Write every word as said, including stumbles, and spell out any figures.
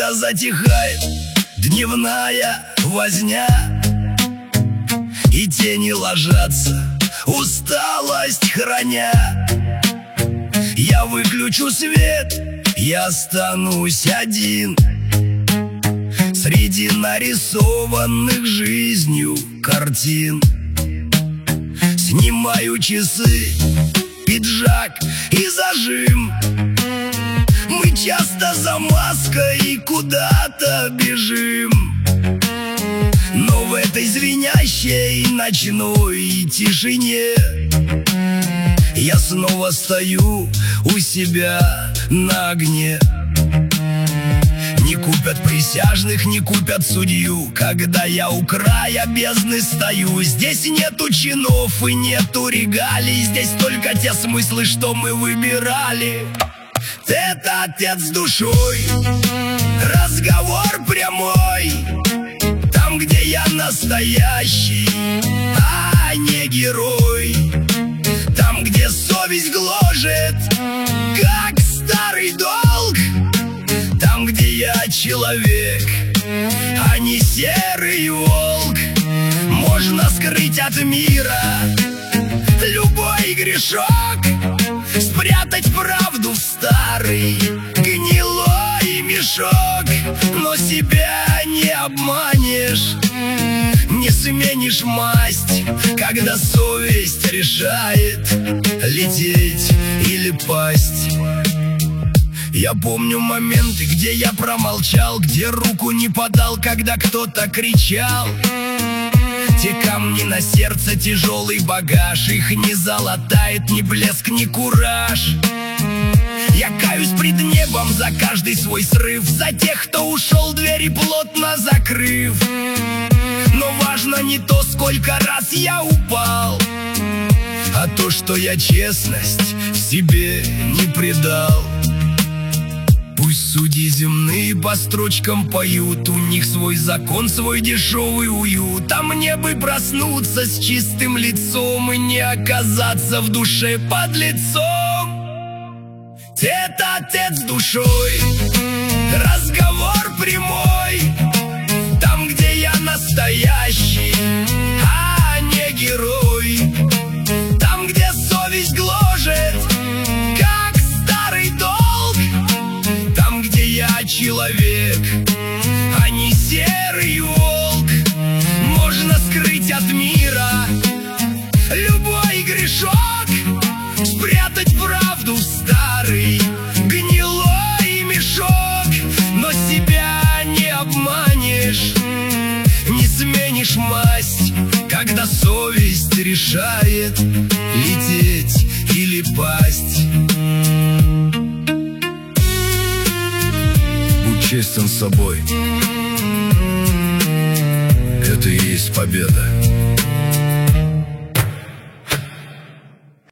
когда затихает дневная возня и тени ложатся, усталость храня. Я выключу свет, я останусь один среди нарисованных жизнью картин. Снимаю часы, пиджак и зажим. Мы часто за маской куда-то бежим, но в этой звенящей ночной тишине я снова стою у себя на огне. Не купят присяжных, не купят судью, когда я у края бездны стою. Здесь нету чинов и нету регалий, здесь только те смыслы, что мы выбирали. Это отец с душой, разговор прямой, там, где я настоящий, а не герой. Там, где совесть гложет, как старый долг. Там, где я человек, а не серый волк. Можно скрыть от мира любой грешок, спрятать правду в старый гнилой мешок. Но себя не обманешь, не сменишь масть, когда совесть решает лететь или пасть. Я помню моменты, где я промолчал, где руку не подал, когда кто-то кричал. Те камни на сердце, тяжелый багаж, их не залатает ни блеск, ни кураж. Я каюсь пред небом за каждый свой срыв, за тех, кто ушел, двери плотно закрыв. Но важно не то, сколько раз я упал, а то, что я честность в себе не предал. Пусть судьи земные по строчкам поют, у них свой закон, свой дешевый уют. А мне бы проснуться с чистым лицом и не оказаться в душе под лицом. Это отец с душой, разговор прямой, там, где я настоящий, а не герой. Там, где совесть гложет, как старый долг. Там, где я человек, а не серый волк. Можно скрыть от мира любой грешок, спрятать правду в старый гнилой мешок. Но себя не обманешь, не сменишь масть, когда совесть решает лететь или пасть. Будь честен с собой, это и есть победа.